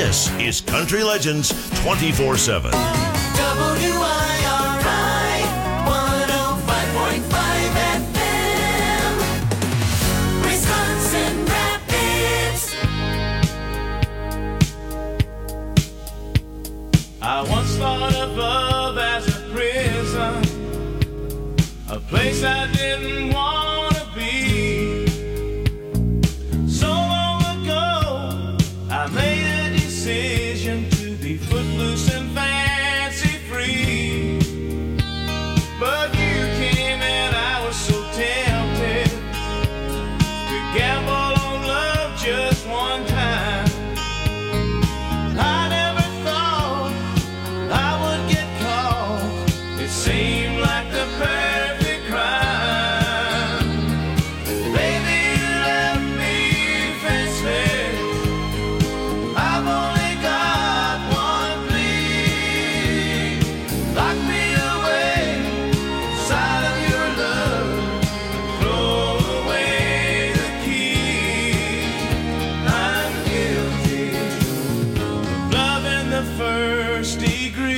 This is Country Legends 24/7. WIRI 105.5 FM, Wisconsin Rapids. I once thought of love as a prison, a place I didn't want to be. So long ago, I made a decision to be footloose and fancy free. But you came and I was so tempted to gamble on love just one time. I never thought I would get caught. It seemed like the perfect crime. Baby, you left me defenseless. I've only got one plea. Lock me away inside of your love. Throw away the key. I'm guilty of love in the first degree.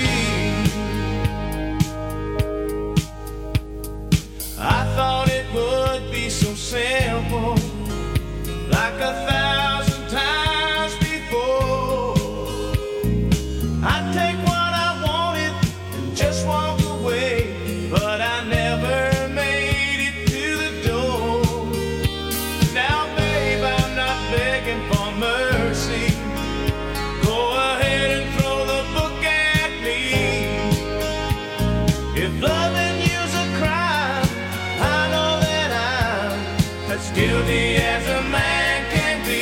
I thought it would be so simple, like 1,000 times before. I'd take what I wanted and just walk away, but I never made it to the door. Now, babe, I'm not begging for mercy. Go ahead and throw the book at me. If loving you's a crime, I know that I'm as guilty as a man can be.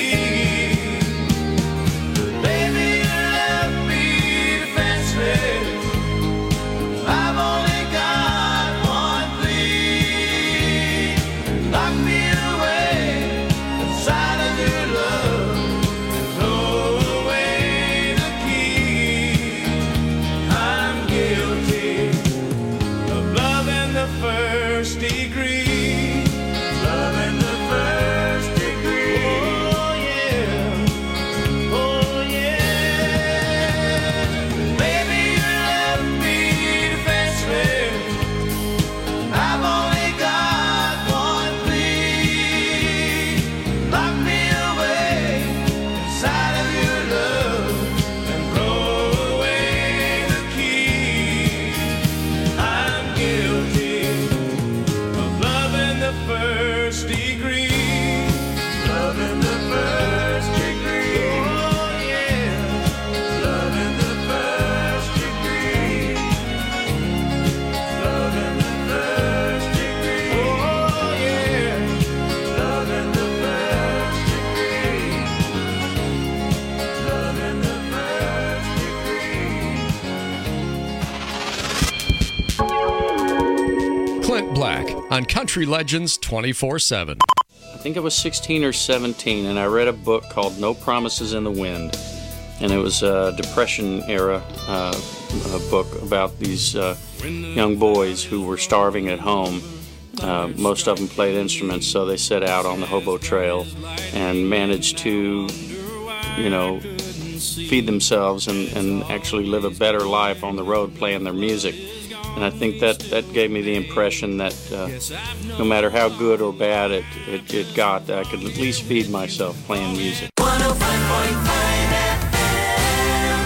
Baby, you left me defenseless. I've only got one plea. Lock me away inside of your love and throw away the key. I'm guilty of love in the first degree. Love in the first degree. Oh yeah. Oh yeah. Baby, you left me defenseless. I've only got one plea. Lock me away inside of your love and throw away the key. I'm guilty of love in the first degree. Love in the first degree. Oh yeah. Love in the first degree. Love in the first degree. Oh yeah. Love in the first degree. Love in the first degree. Clint Black on Country Legends 24/7. I think I was 16 or 17, and I read a book called No Promises in the Wind. And it was a Depression era a book about these young boys who were starving at home. Most of them played instruments, so they set out on the hobo trail and managed to, feed themselves and actually live a better life on the road playing their music. And I think that gave me the impression that no matter how good or bad it got, I could at least feed myself playing music. 105.5 FM.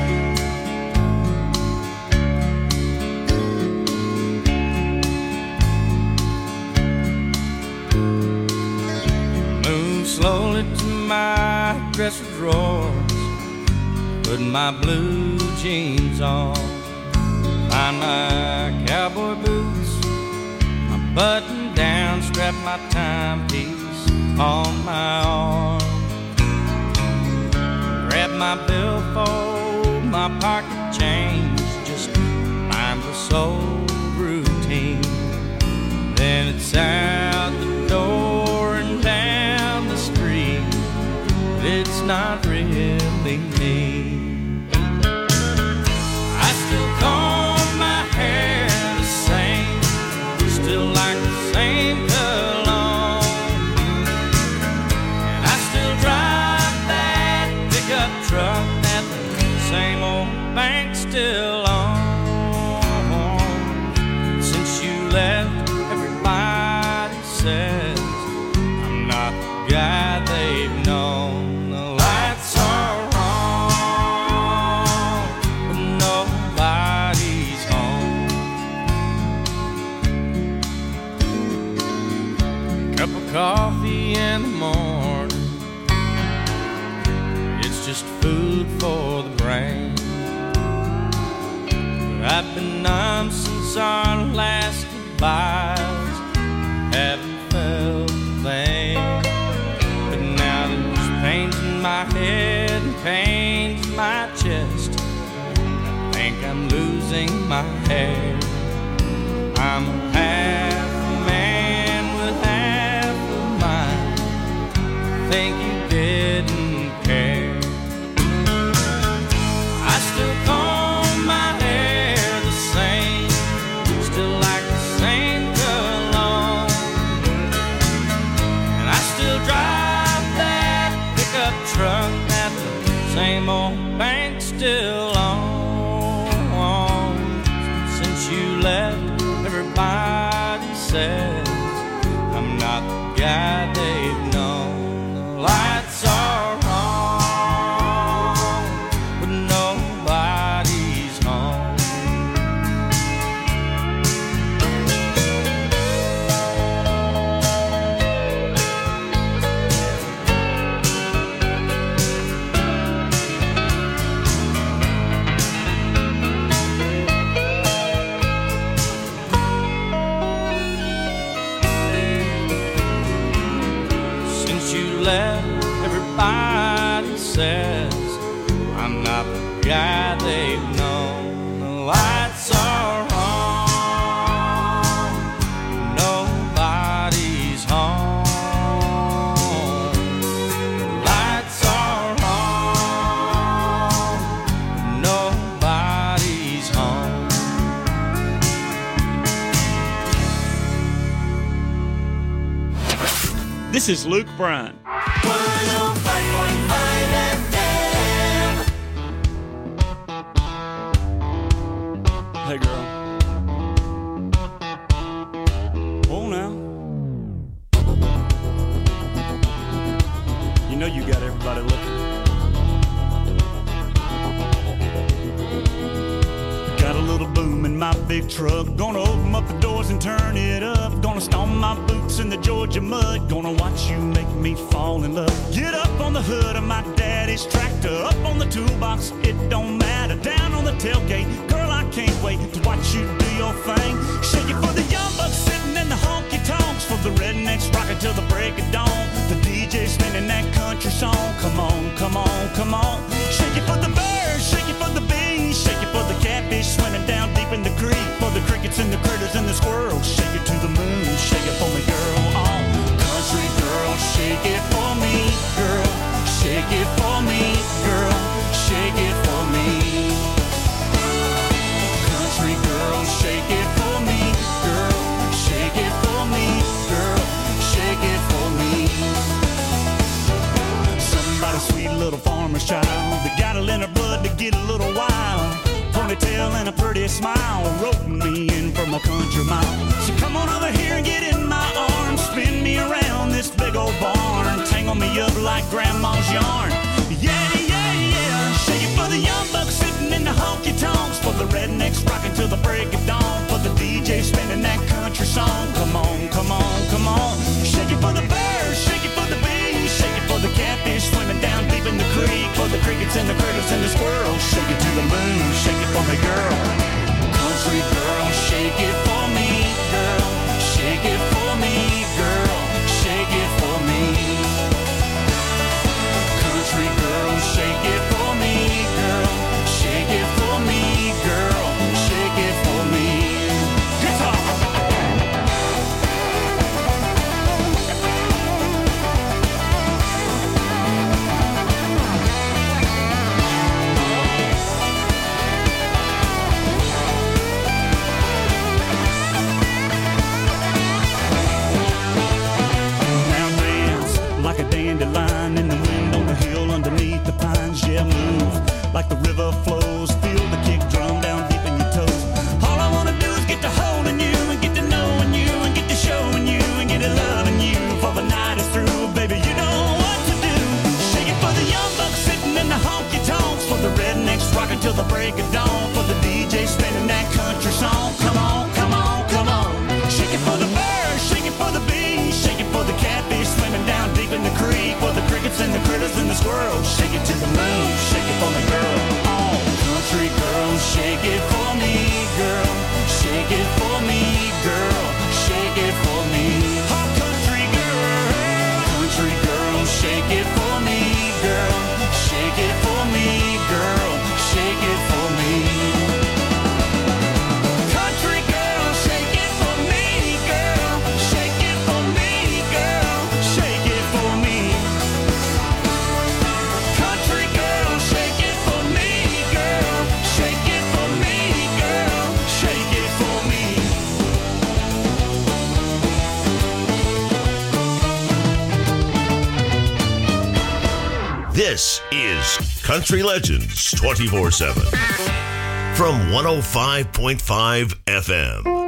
Move slowly to my dresser drawers, put my blue jeans on, find my cowboy boots, my button down, strap my timepiece on my arm, grab my billfold, my pocket change, just mindless old routine. Then it's out the door and down the street. It's not really me. I still comb my hair the same, still like the same cologne, and I still drive that pickup truck just food for the brain. I've been numb since our last goodbyes, haven't felt a thing. But now there's pains in my head and pains in my chest. I think I'm losing my hair. I'm half a man with half a mind. Think you didn't care. I still comb my hair the same, still like the same cologne, and I still drive that pickup truck that the same old bank still owns. Since you left, everybody says I'm not the guy they've known. The lights are on, but nobody's home. Since you left, everybody says I'm not the guy they've known. The lights are on, nobody's home. The lights are on, nobody's home. This is Luke Bryan. 105.5 FM. Hey, girl. Oh, now. You know you got everybody looking. Got a little boom in my big truck. Gonna open up the doors and turn it up. Gonna stomp my boots in the Georgia mud. Gonna watch you make me fall in love. Get up on the hood of my daddy's tractor. Up on the toolbox, it don't matter. Down on the tailgate, girl, I can't wait to watch you do your thing. Shake it for the young bucks sitting in the honky-tonks. For the rednecks rocking till the break of dawn. The DJ spinning that country song. Come on, come on, come on. Shake it for the birds, shake it for the bees. Shake it for the catfish swimming down deep in the creek. For the crickets and the critters and the squirrels. Shake it to the moon, shake it for me, girl. Oh, country girl, shake it for me, girl. Shake it for me, girl. Shake it for me. Country girl, shake it for me, girl. Shake it for me, girl. Shake it for me. Somebody's sweet little farmer's child. They got it in her blood to get a little wild. Ponytail and a pretty smile, roping me in from a country mile. So come on over here and get in my arms, spin me around this big old barn, tangle me up like grandma's yarn. Yeah, yeah, yeah. Shake it for the young bucks sitting in the honky tonks, for the rednecks rocking till the break of dawn, for the DJ spinning that country song. Come on, come on, come on. Shake it for the birds, shake it for the bees, shake it for the catfish swimming down deep in the creek, for the crickets and the critters and the squirrels. Shake it to the moon, shake it for me, girl. Country girl, shake it for me, girl. Shake it for me, girl. Shake it for me. Country girl, shake it for me, girl. Shake it for me, girl. Shake it for me. Guitar. Dandelion in the wind on the hill underneath the pines. Yeah, move like the river flows. Feel the kick drum down deep in your toes. All I wanna do is get to holding you and get to knowing you and get to showing you and get to loving you. For the night is through, baby, you know what to do. Shake it for the young bucks sitting in the honky tonks, for the rednecks rocking till the break of dawn, for the DJ spinning that country song. Come on, come on, come on. Shake it for the birds, shake it for the bees, shake it for the catfish swimming down deep in the creek, for the crickets and the critters and the squirrels. Shake it to the moon, This is Country Legends 24/7 from 105.5 FM.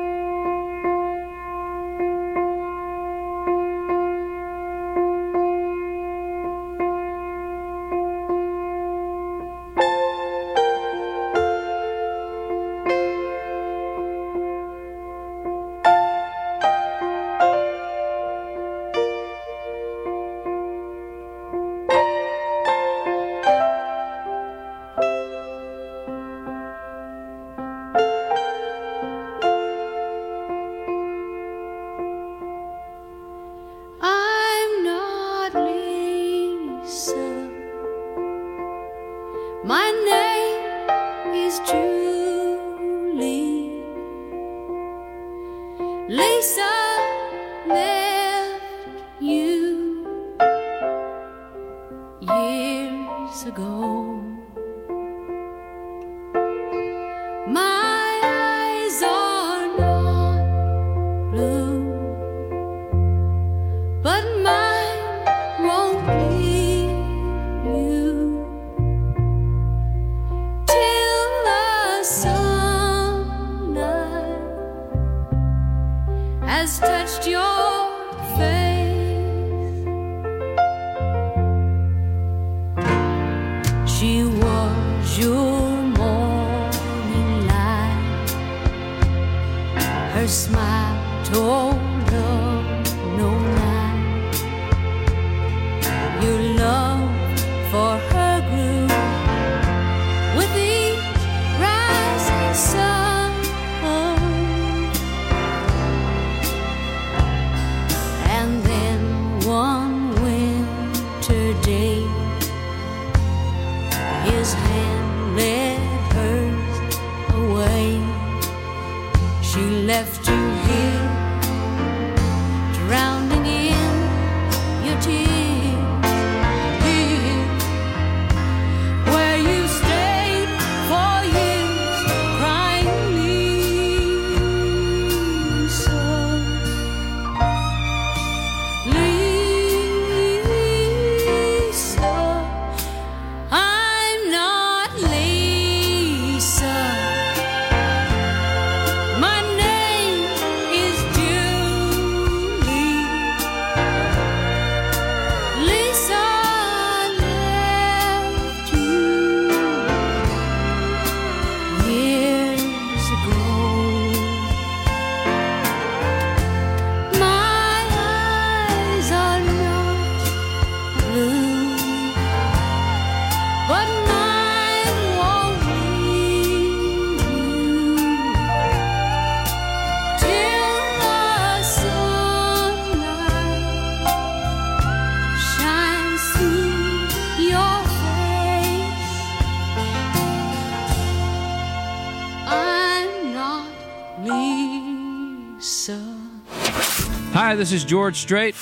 Hi, this is George Strait.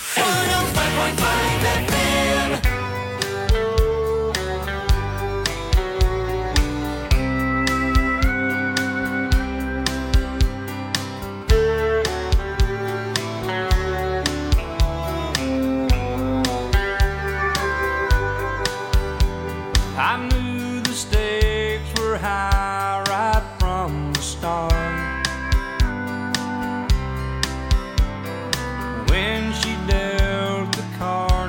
105.5 FM. I knew the stakes were high right from the start. When she dealt the card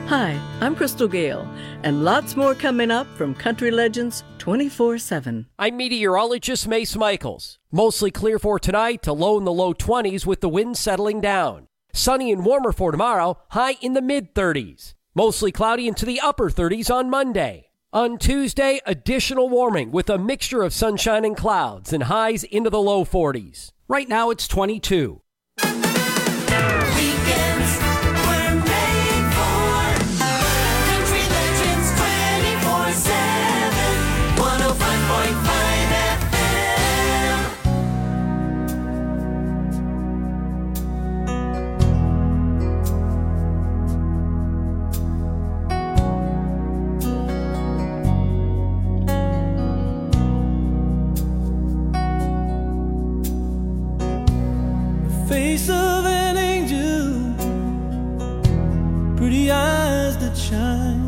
Hi, I'm Crystal Gale, and lots more coming up from Country Legends 24/7. I'm meteorologist Mace Michaels. Mostly clear for tonight to low in the low 20s with the wind settling down. Sunny and warmer for tomorrow, high in the mid-30s. Mostly cloudy into the upper 30s on Monday. On Tuesday, additional warming with a mixture of sunshine and clouds and highs into the low 40s. Right now it's 22. Weekends were made for Country Legends 24/7, 105.5 FM. Face of an angel, pretty eyes that shine.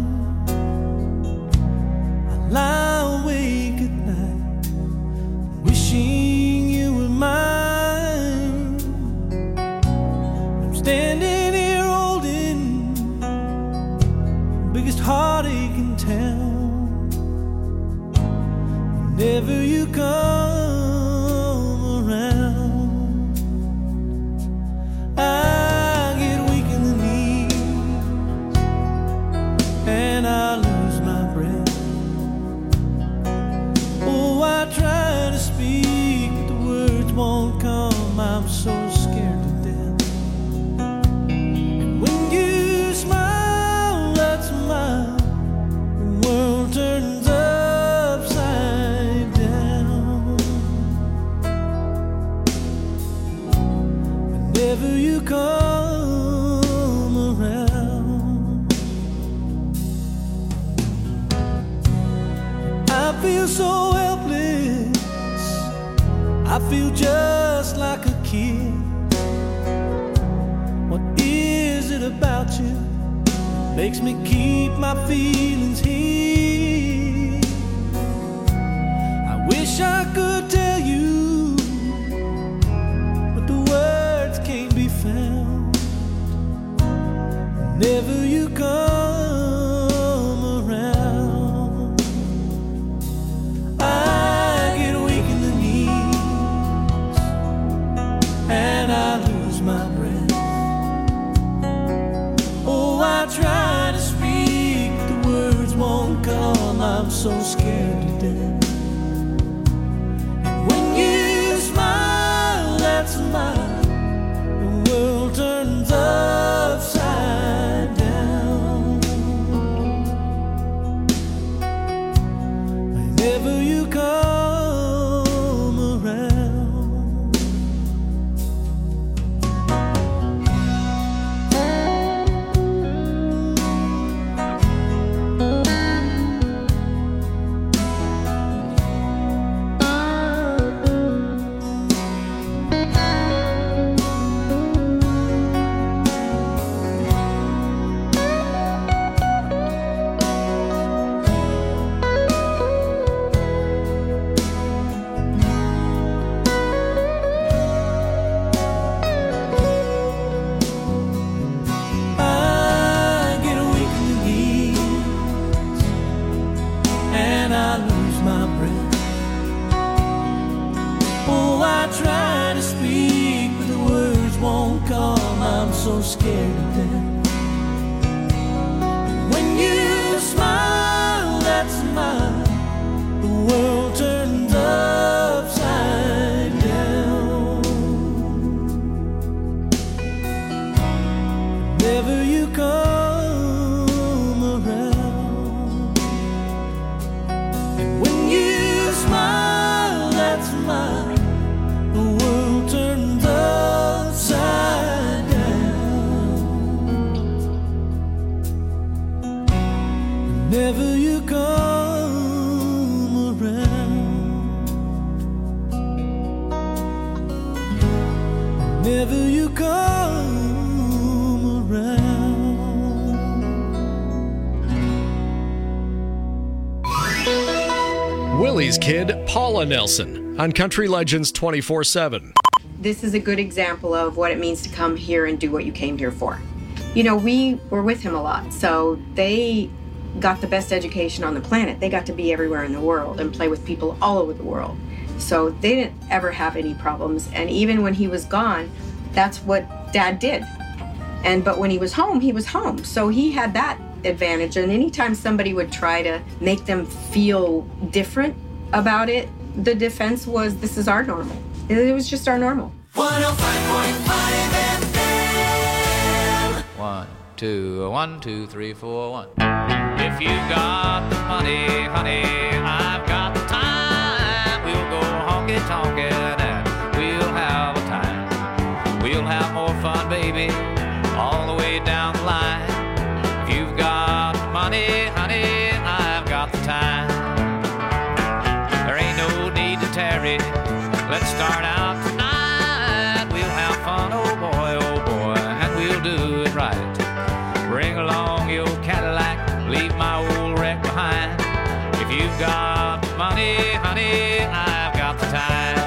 I lie awake at night, wishing you were mine. I'm standing here holding the biggest heartache in town. Whenever you come around, I get weak in the knees and I lose my breath. Oh, I try to speak, but the words won't come. I'm so scared to death. And when you smile, that smile, the world turns upside down. Whenever you come around, I feel so helpless. I feel just like a kid. What is it about you that makes me keep my feelings hid? I wish I could tell you, but the words can't be found. Whenever you come around, I get weak in the knees and I lose my breath. Oh, I try to speak, but the words won't come. I'm so scared to death. And when you smile, that smile, the world turns upside down. Whenever you come around, I get weak in the knees and I lose my breath. Oh, I try to speak, but the words won't come. I'm so scared to death. When you smile, that smile, the world turns upside down. Whenever you come around, and when you smile, that smile, the world turns upside down. Whenever you come around, whenever you come around. Willie's kid, Paula Nelson, on Country Legends 24/7. This is a good example of what it means to come here and do what you came here for. you know, we were with him a lot, so they got the best education on the planet. They got to be everywhere in the world and play with people all over the world. So they didn't ever have any problems. And even when he was gone, that's what Dad did. But when he was home, he was home. So he had that advantage. And anytime somebody would try to make them feel different about it, the defense was, this is our normal. It was just our normal. 105.5 FM. 1, 2, 1, 2, 3, 4, 1. If you got the money, honey, I've got the time. We'll go honky-tonkin' and we'll have a time. We'll have more fun, baby, all the way down the line. If you've got money, honey, I've got the time. There ain't no need to tarry. Let's start out tonight. We'll have fun, oh boy, and we'll do it right. Bring along your Cadillac, leave my old wreck behind. If you've got money, honey, I've got the time.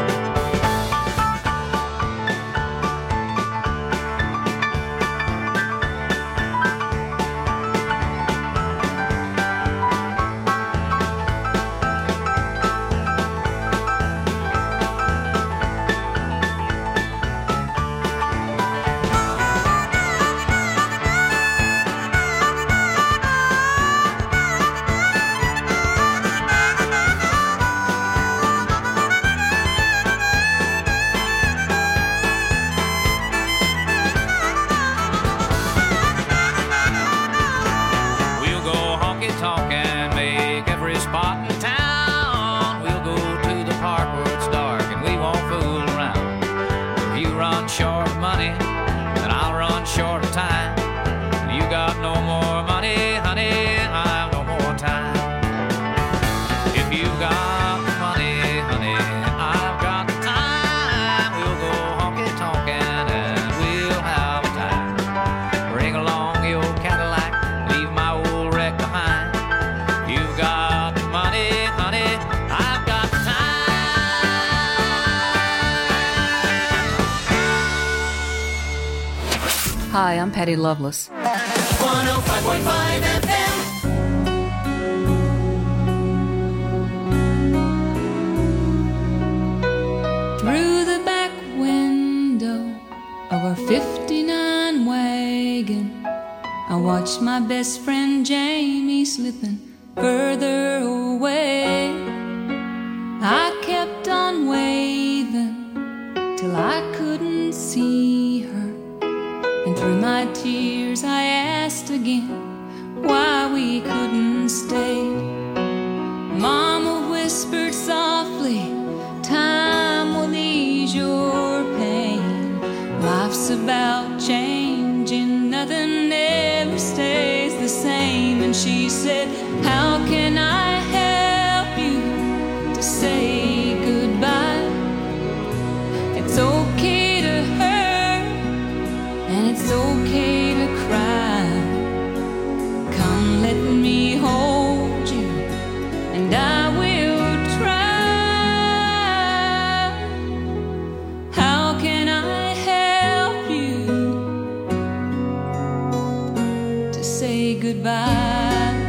Hi, I'm Patty Loveless. 105.5 FM. Through the back window of our 59 wagon, I watched my best friend Jamie slipping further away. I kept on waving till I couldn't see her. And through my tears I asked again why we couldn't stay. Mama whispered softly, time will ease your pain. Life's about changing, nothing ever stays the same. And she said, how can I help you to say goodbye? It's okay to hurt, and it's okay to cry. Come, let me hold you, and I will try. How can I help you to say goodbye?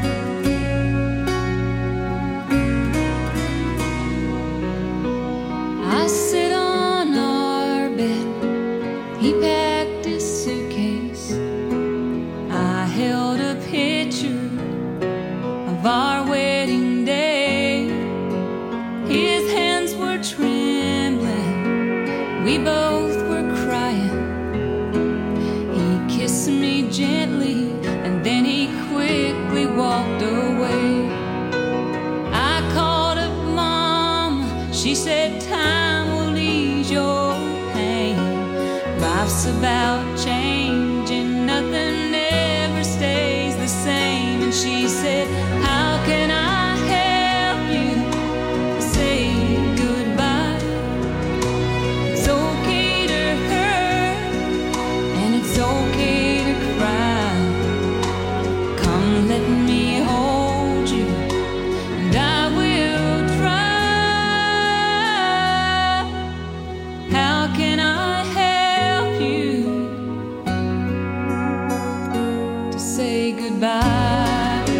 I sit on our bed, he packed his suitcase. I held a picture of our wedding day. His hands were trembling, we both were crying. He kissed me gently, and then he quickly walked away. I called up Mom, she said time will ease your pain. Life's about changing, nothing ever stays the same. And she said, how can I help you say goodbye? It's okay to hurt, and it's okay to cry. Come, let me hold you, and I will try. How can I help you say goodbye.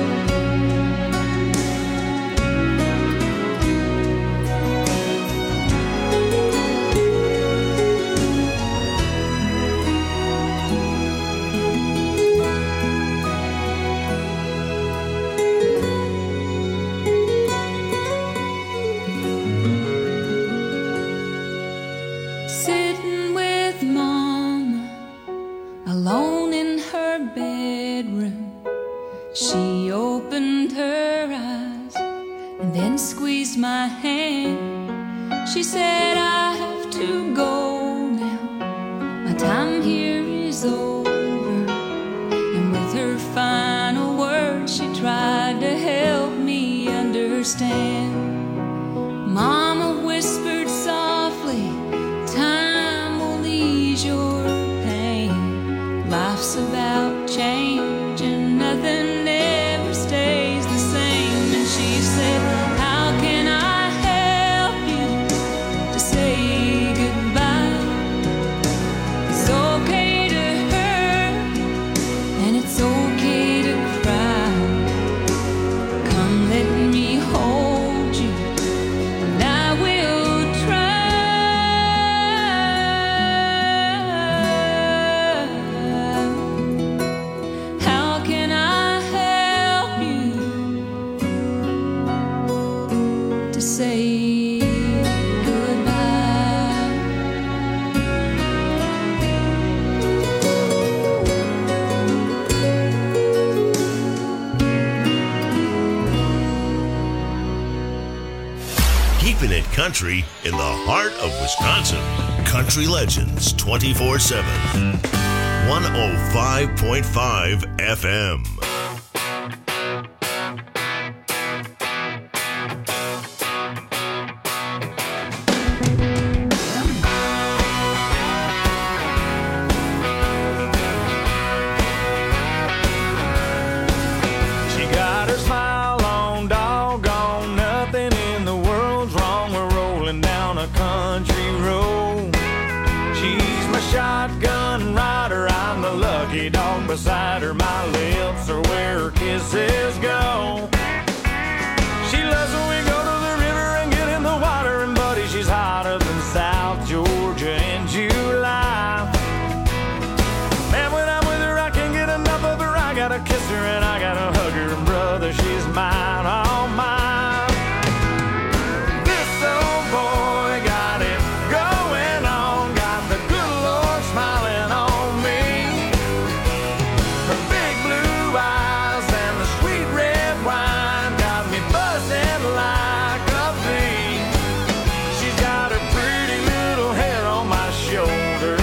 Sitting with Mama alone in her bedroom, she opened her eyes and then squeezed my hand. She said, I have to go now, my time here is over. And with her final words, she tried to help me understand. Mama whispered softly, time will ease your pain. Life's about change and nothing ever stays the same. And she said, how can I help you to say goodbye? It's okay to hurt and it's okay to cry. Come let me hold you and I will try. How can I help you to say goodbye? Keeping it country in the heart of Wisconsin. Country Legends 24/7. 105.5 FM. She got her smile on, doggone, nothing in the world's wrong. We're rolling down a country road. She's my shotgun rider, I'm the lucky dog beside her. My lips are where her kisses go. She loves when we go to the river and get in the water. And buddy, she's hotter than South Georgia in July. Man, when I'm with her, I can't get enough of her. I gotta kiss her and I gotta hug her. And brother, she's mine, all mine. This old boy got it going on. Got the good Lord smiling on me. Her big blue eyes and the sweet red wine got me buzzing like a bee. She's got her pretty little head on my shoulder.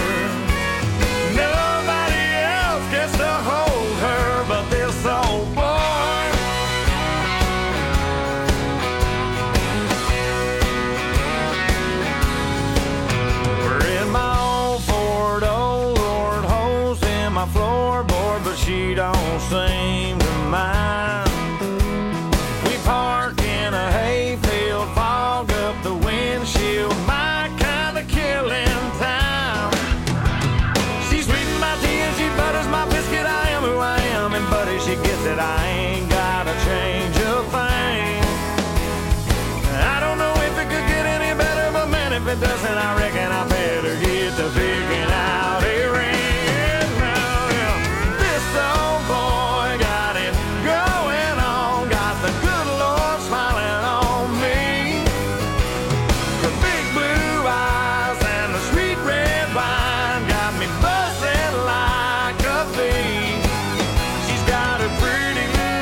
Nobody else gets to hold her but this old boy. We're in my old Ford, old Lord holes in my floorboard, but she don't seem to mind. We park in a hayfield, fog up the windshield, my kind of killing time. She sweetens my tea and she butters my biscuit. I am who I am, and buddy, she gets it. I ain't gotta change a thing. I don't know if it could get any better, but man, if it doesn't, I reckon I better get to picking out a ring. Now, yeah, this old boy got it going on. Got the good Lord smiling on me. Her big blue eyes and the sweet red wine got me buzzing like a bee. She's got a pretty little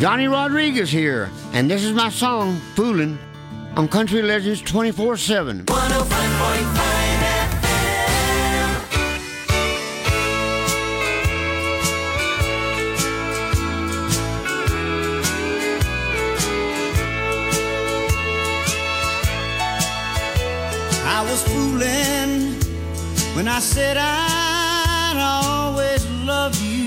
Johnny Rodriguez here, and this is my song, Foolin', on Country Legends 24/7. 105.5 FM. I was fooling when I said I'd always love you.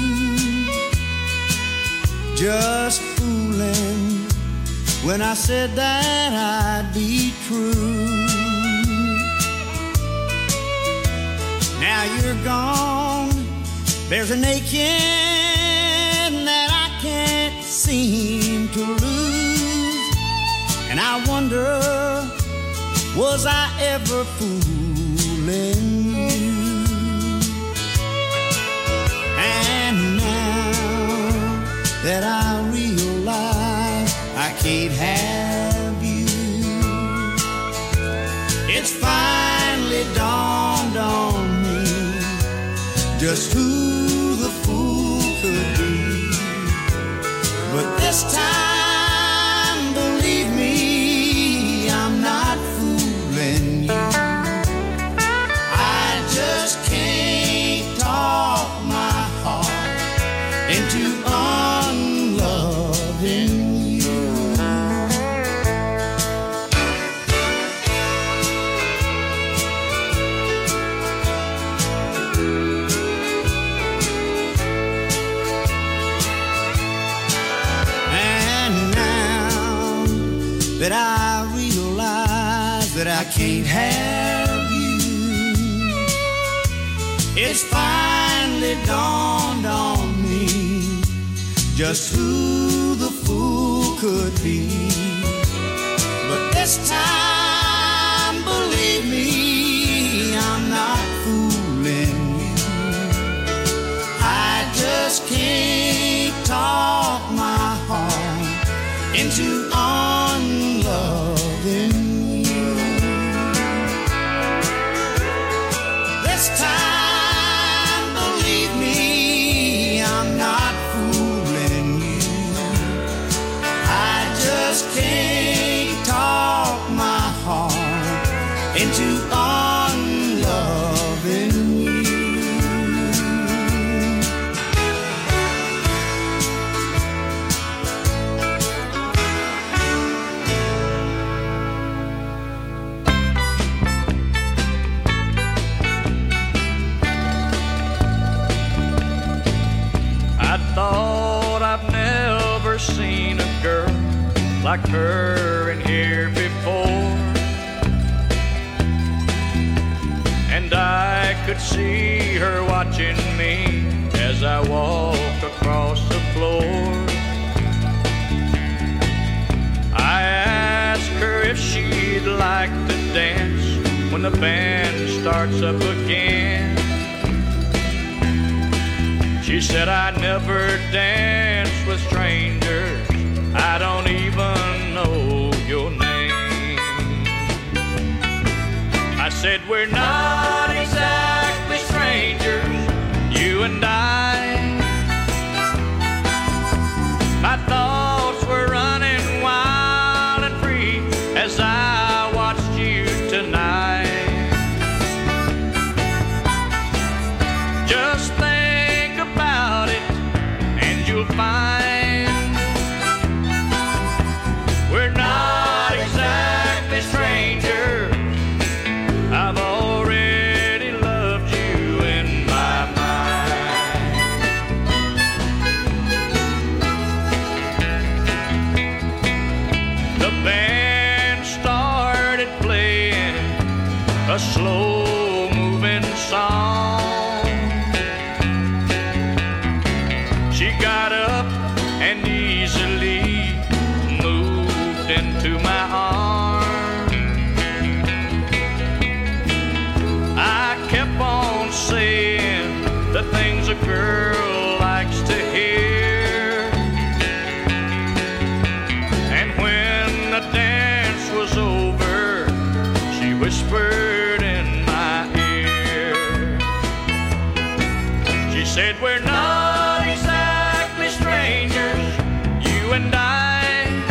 Just fooling when I said that I'd be true. Now you're gone, there's an aching that I can't seem to lose. And I wonder, was I ever fooling you? And now that I realize I can't have you, it's finally dawned on me just who the fool could be. But this time, believe me, I'm not fooling you. I just can't talk my heart into unloving you. And now that I realize that I can't have you, it's finally dawned on me just who the fool could be. But this time, believe me, I'm not fooling you. I just can't talk my heart into unloving you. This time, believe me, I'm not fooling you. I just can't talk my heart into unloving you. I thought I've never seen a girl like her in here before, and I could see her watching me as I walked across the floor. I asked her if she'd like to dance when the band starts up again. She said, I never dance with strangers, I don't even know your name. I said, we're not exactly strangers, you and I. My thoughts were running wild and free as I watched you tonight. Just think about it and you'll find we're not exactly strangers. I've already loved you in my mind. The band started playing a slow-moving song. She got up and easily moved into my arms. I kept on saying the things a girl likes to hear. And when the dance was over, she whispered in my ear. She said, we're not exactly strangers, and I.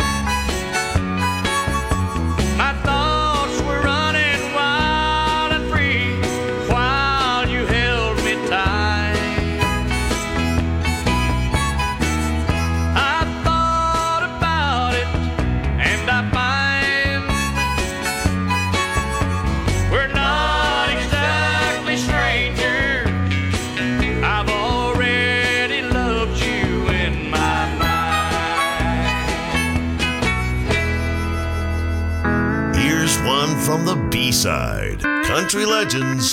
My thoughts were running wild and free while you held me tight. I thought about it and I find we're not exactly strangers. I've already loved you in my mind. Here's one from the B-side. Country Legends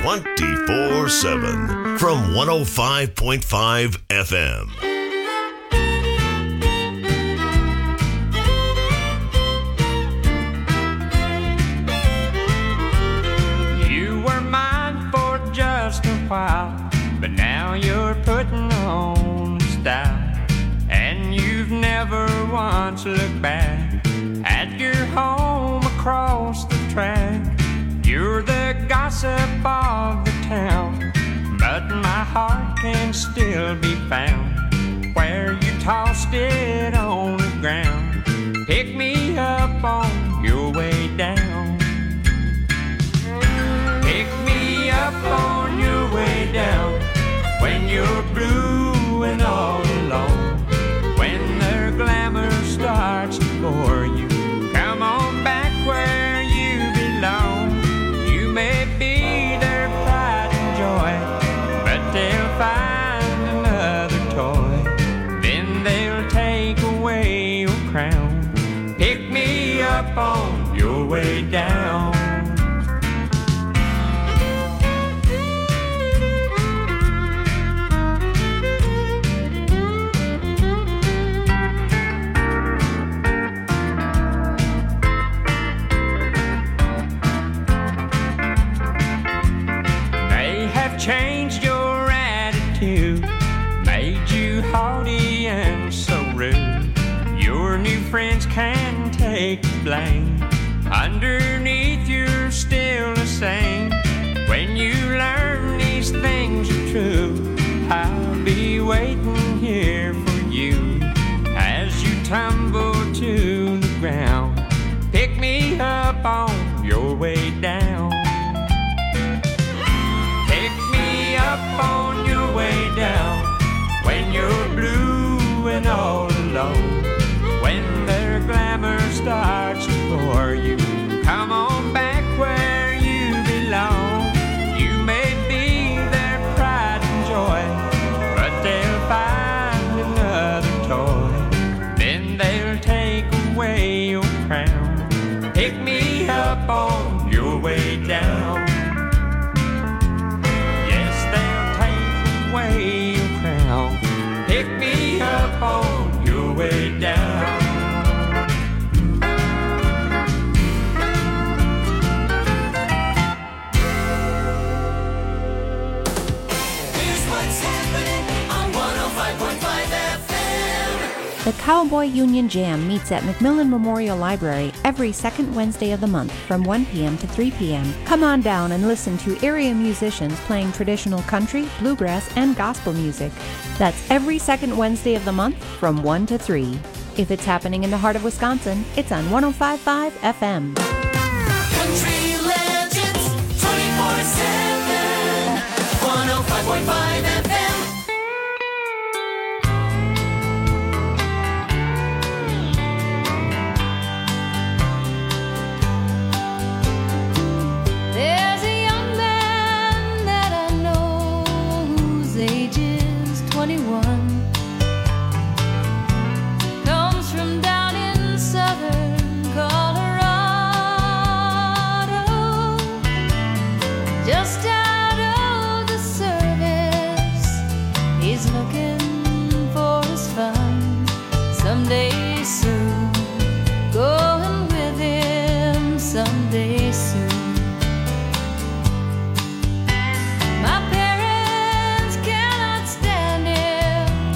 24/7 from 105.5 FM. You were mine for just a while, but now you're putting on style, and you've never once looked back at your home across the track. You're the gossip of the town, but my heart can still be found where you tossed it on the ground. Pick me up on your way down. Pick me up on your way down when you're blue and all alone, when their glamour starts to bore you. Come on back where you belong. You may be their pride and joy, but they'll find another toy. Then they'll take away your crown. Pick me up on your way down. Changed your attitude, made you haughty and so rude. Your new friends can take the blame. Underneath you're still the same. When you learn these things are true, I'll be waiting here for you as you tumble to the ground. Pick me up on your way down. Up on your way down when you're blue and all alone, when their glamour starts to bore you. Come on back where you belong. You may be their pride and joy, but they'll find another toy. Then they'll take away your crown. Pick me up on your way down. Your crown. Pick me up on your way down. Here's what's happening on 105.5 FM. The Cowboy Union Jam meets at McMillan Memorial Library every second Wednesday of the month from 1 p.m. to 3 p.m. Come on down and listen to area musicians playing traditional country, bluegrass, and gospel music. That's every second Wednesday of the month from 1 to 3. If it's happening in the heart of Wisconsin, it's on 105.5 FM. Country Legends 24/7 105.5 FM. There's a young man that I know whose age is 21. Comes from down in southern Colorado. Just out of the service, he's looking for his fun someday soon. Going with him someday soon. My parents cannot stand him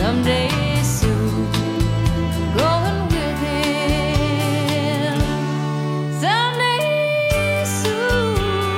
someday soon. Going with him someday soon.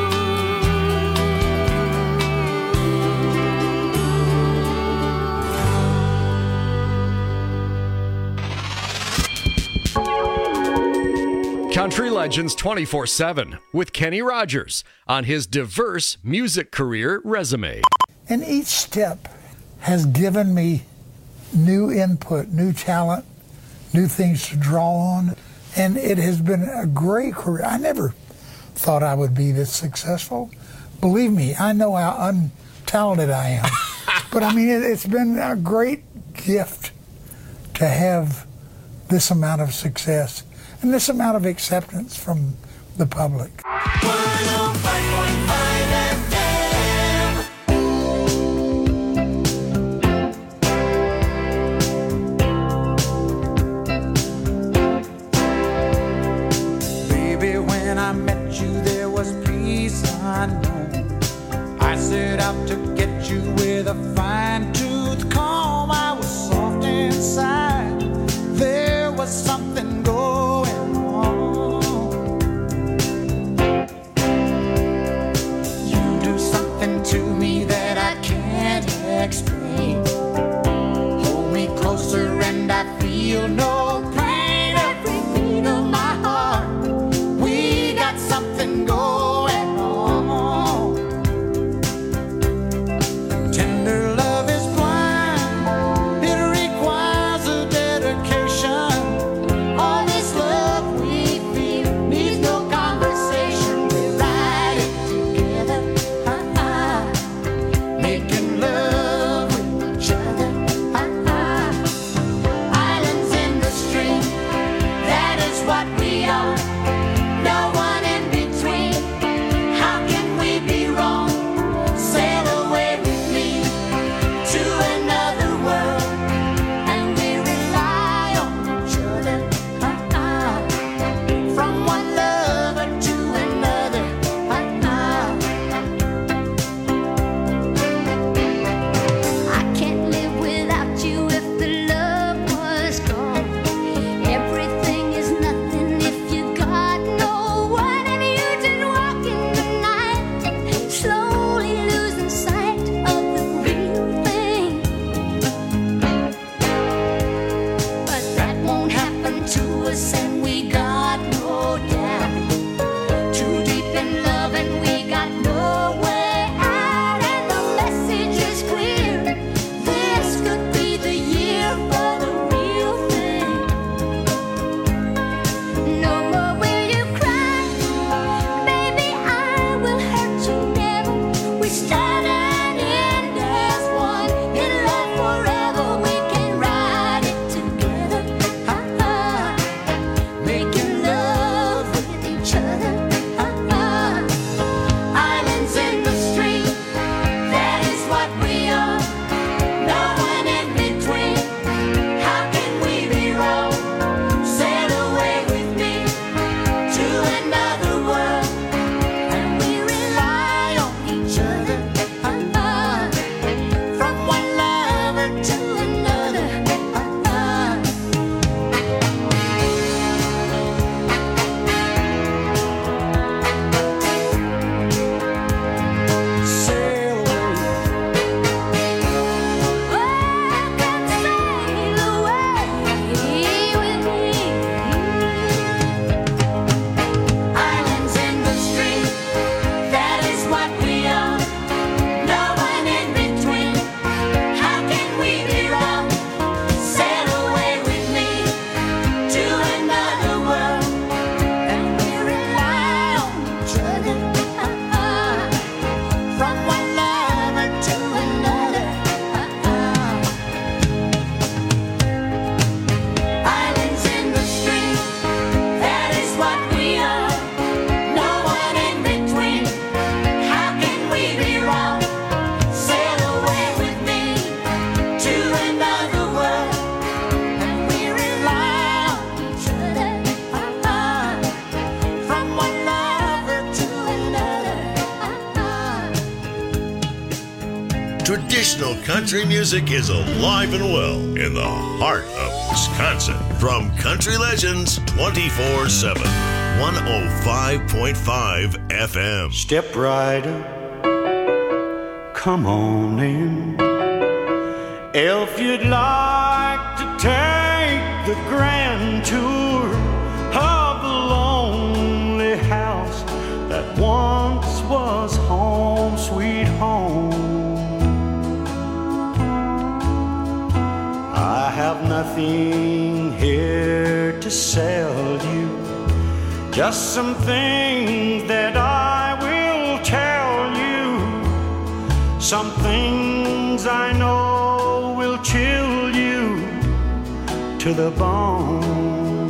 Country Legends 24/7 with Kenny Rogers on his diverse music career resume. And each step has given me new input, new talent, new things to draw on. And it has been a great career. I never thought I would be this successful. Believe me, I know how untalented I am. But I mean, it's been a great gift to have this amount of success and this amount of acceptance from the public. 105.5 FM. Baby, when I met you, there was peace unknown. I set out to get you with a fine-tooth comb. I was soft inside. There was something going on. You do something to me that I can't explain. Hold me closer and I feel no pain. Every beat of my heart, we got something going on. Tender love is blind, it requires a dedication. All this love we feel needs no conversation. We ride it together, making love country music is alive and well in the heart of Wisconsin. From Country Legends 24/7, 105.5 FM. Step rider, come on in. If you'd like to take the grand tour of the lonely house that once was home sweet home, I have nothing here to sell you, just some things that I will tell you, some things I know will chill you to the bone.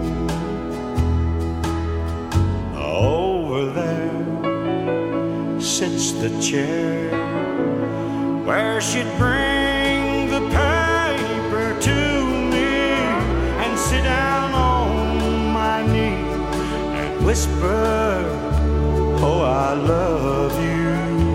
Over there sits the chair where she'd bring the paper to me and sit down on my knee and whisper, oh, I love you.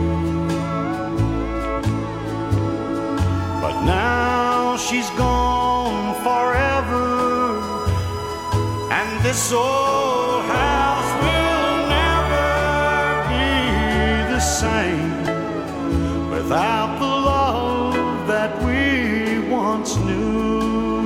But now she's gone forever, and this old house will never be the same without the love that we once knew.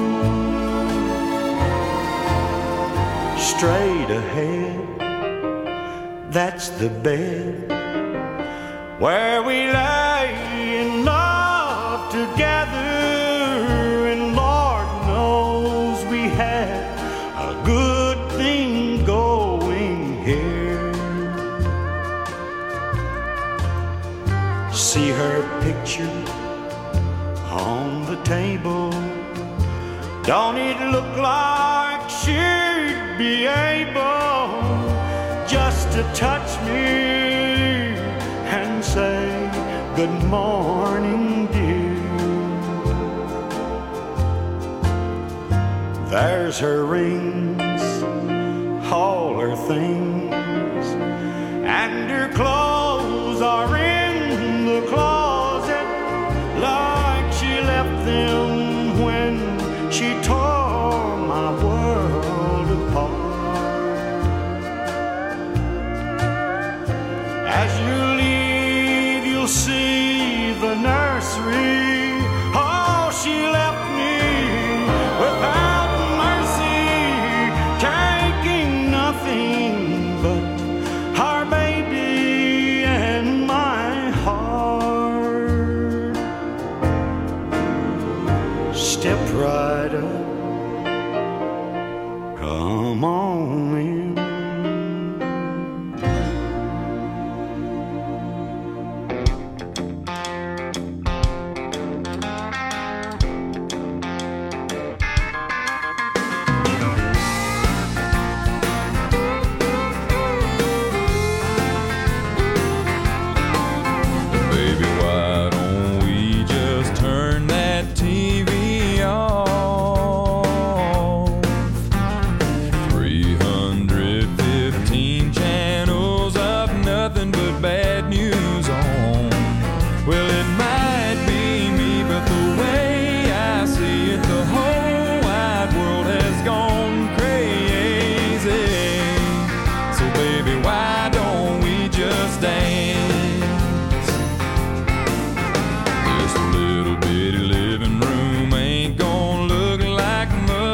Straight ahead, that's the bed where we lay in love together, and Lord knows we had a good thing going here. See her picture on the table, don't it look like she'd be able just to touch me and say good morning, dear. There's her rings, all her things, and her clothes are in the closet like she left them when she tore my world apart. As you leave, you'll see the nursery. Oh, she left me without mercy, taking nothing but our baby and my heart. Step right up, come on in. Baby, why don't we just turn that TV off? 315 channels of nothing but bad news on. Well, it might be me, but the way I see it, the whole wide world has gone crazy. So baby, why don't we just dance? This little bitty living room ain't gonna look like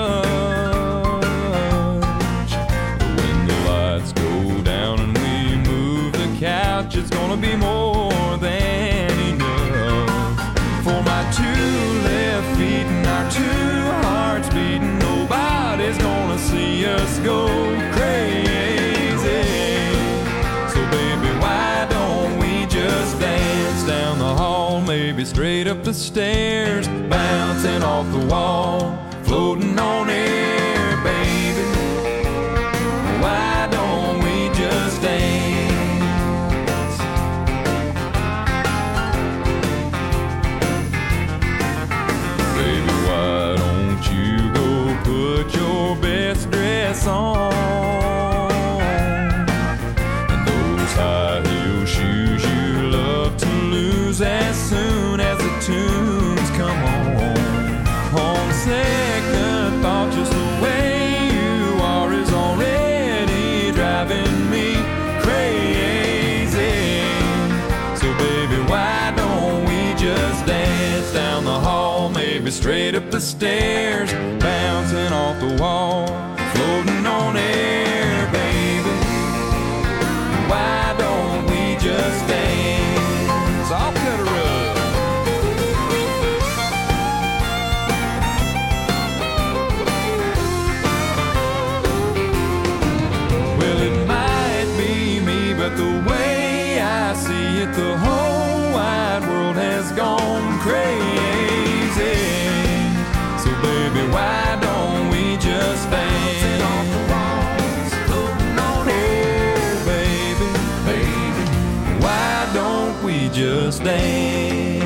much. But when the lights go down and we move the couch, it's gonna be more than enough. For my two left feet and our two hearts beating, nobody's gonna see us go crazy. So baby, why don't we just dance down the hall, maybe straight up the stairs, bouncing off the wall, floating on air, baby. Why don't we just dance? Baby, why don't you go put your best dress on, and those high heel shoes you love to lose as soon as the tune the hall, maybe straight up the stairs, bouncing off the wall, floating on air, baby. Why don't we just dance? I'll cut a rug. Well, it might be me, but the way I see it, the whole wide world has gone crazy. So baby, why don't we just dance? Oh baby, why don't we just dance?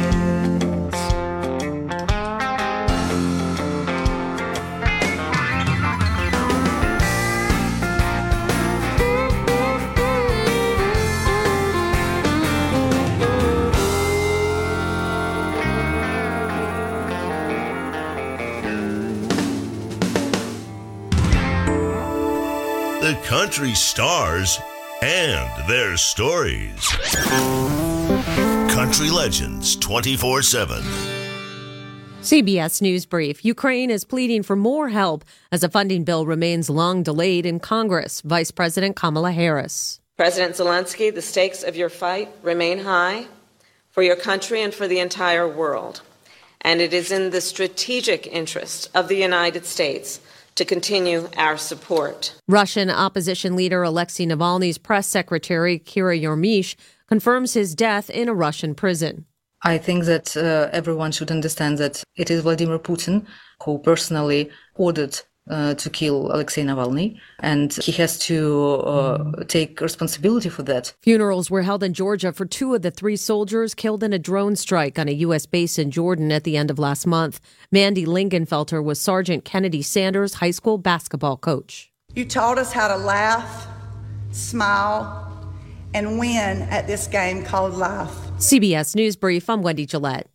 The country stars and their stories. Country Legends 24/7. CBS News Brief. Ukraine is pleading for more help as a funding bill remains long delayed in Congress. Vice President Kamala Harris. President Zelensky, the stakes of your fight remain high for your country and for the entire world. And it is in the strategic interest of the United States to continue our support. Russian opposition leader Alexei Navalny's press secretary, Kira Yarmysh, confirms his death in a Russian prison. I think that everyone should understand that it is Vladimir Putin who personally ordered to kill Alexei Navalny, and he has to take responsibility for that. Funerals were held in Georgia for 2 of the 3 soldiers killed in a drone strike on a U.S. base in Jordan at the end of last month. Mandy Lingenfelter was Sergeant Kennedy Sanders' high school basketball coach. You taught us how to laugh, smile, and win at this game called life. CBS News Brief, I'm Wendy Gillette.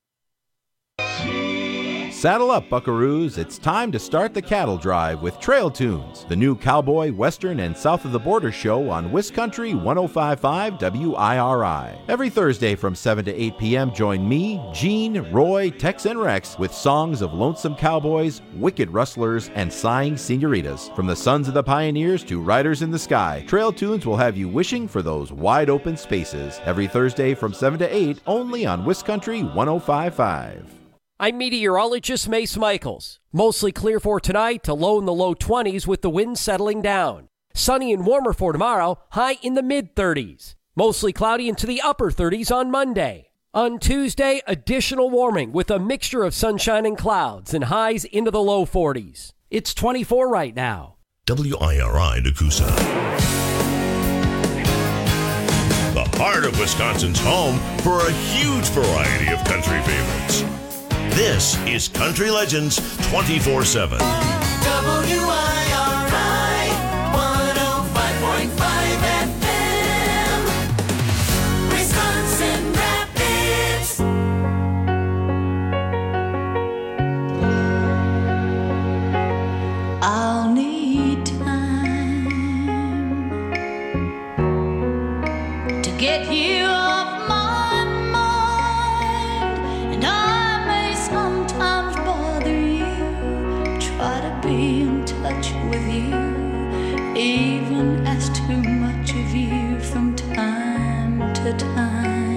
Saddle up, buckaroos. It's time to start the cattle drive with Trail Tunes, the new cowboy, western, and south of the border show on Wiscountry 105.5 WIRI. Every Thursday from 7 to 8 p.m., join me, Gene, Roy, Tex, and Rex with songs of lonesome cowboys, wicked rustlers, and sighing senoritas. From the sons of the pioneers to riders in the sky, Trail Tunes will have you wishing for those wide open spaces. Every Thursday from 7 to 8, only on Wiscountry 105.5. I'm meteorologist Mace Michaels. Mostly clear for tonight to low in the low 20s with the wind settling down. Sunny and warmer for tomorrow, high in the mid-30s. Mostly cloudy into the upper 30s on Monday. On Tuesday, additional warming with a mixture of sunshine and clouds and highs into the low 40s. It's 24 right now. WIRI Nakusa. The heart of Wisconsin's home for a huge variety of country favorites. This is Country Legends 24/7. WIRI 105.5 FM, Wisconsin Rapids. I'll need time to get you off my mind, and I may sometimes bother you, try to be in touch with you, even ask too much of you from time to time.